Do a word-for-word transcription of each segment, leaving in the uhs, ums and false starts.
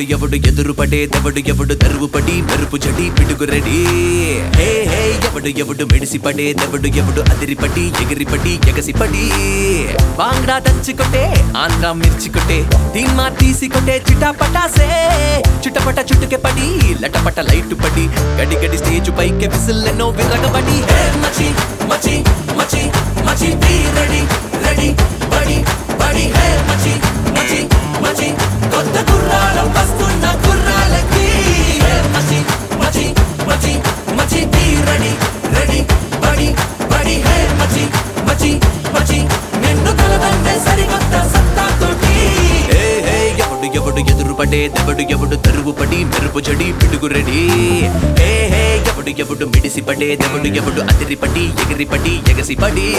ఎవడు ఎదురు పడే దెవడు ఎవడు తరువు పడి మెరుపు జడి పిడుగు రెడీ హే హే ఎవడు ఎవడు మెడిసి పడే దెవడు ఎవడు అదిరిపడి ఎగిరిపడి ఎగసిపడి బాంగ్డా దంచి కొట్టే ఆంధ్రా మిర్చి కొట్టే తీన్మా తీసి కొట్టే చిటా పటాసే చుట్టపట చుట్టుకే పడి లటపట లైట్ పడి గడి గడి స్టేజ్ పైకి విసిల్లెన్నో విరగబడి హే మచి మచి మచి మచి బీ రెడీ రెడీ బడి బడి హే మచి మచి మచి కొత్త గుర్రాలం వస్తున్న గుర్రాలకి హే మచి మచి మచి మచి బీ రెడీ రెడీ బడి బడి హే మచి మచి మచి నిన్ను కలదంటే సరికొత్త సత్తాతోటి హే హే ఎవడు ఎవడు ఎదురు పడే దెవడు ఎవడు తరువు పడి మెరుపు జడి పిడుగు రెడీ హే హే ఎవడు ఎవడు మిడిసి పడే దెవడు ఎవడు అదిరిపడి ఎగిరిపడి ఎగసిపడి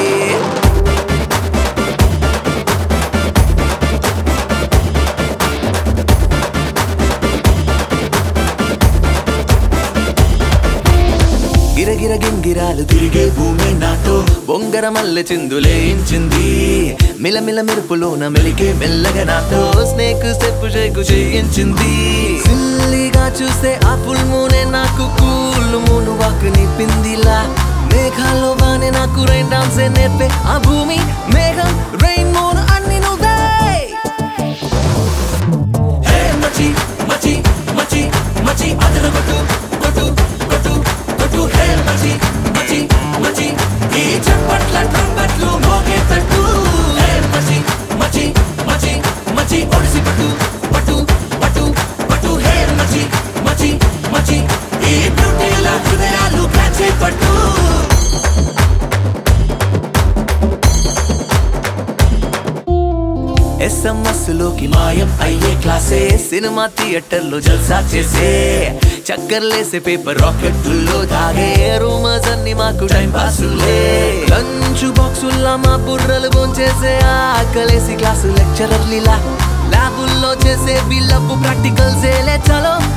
గిరగిర గింగిరాలు తిరిగే భూమి నాతో బొంగర మల్లె చిందులేయించింది మిలమిల మెరుపులోన మెలికే మెల్లగా నాతో స్నేక్ స్టెప్ షేకు చేయించింది సిల్లిగా చూస్తే ఆ ఫుల్ మూనే నాకు కూల్ మూను వాకు నిప్పిందిలా మేఘాల్లో బానే నాకు రైన్ డాన్సే నేర్పే ఆ భూమి మేఘం రైన్ మూన్ అన్ని నువ్వే హే మచి మచి మచి మచి అదర కొట్టు కొట్టు కొట్టు కొట్టు హే మచి మచి మచి ఈ చప్పట్ల ట్రంపెట్లు మోగేటట్టు హే మచి మచి మచి మచి ఒడిసి పట్టు పట్టు పట్టు పట్టు హే మచి మచి మచి ఈ బ్యూటీల హృదయాలు కాచే పట్టు ఎస్ఎంఎస్ లోకి మాయం అయ్యే క్లాసే సినిమా థియేటర్ లో జల్సా చేసే చక్కర్లేసే పేపర్ రాకెట్లో తాగే రూమర్స్ అన్ని మాకు టైం పాసులే లంచ్ బాక్సుల్లా మా బుర్రలు భోంచేసే ఆకలేసి క్లాసు లెక్చరర్లీలా ల్యాబుల్లో చేసే బిల్లప్పు ప్రాక్టికల్స్ ఏలే చలో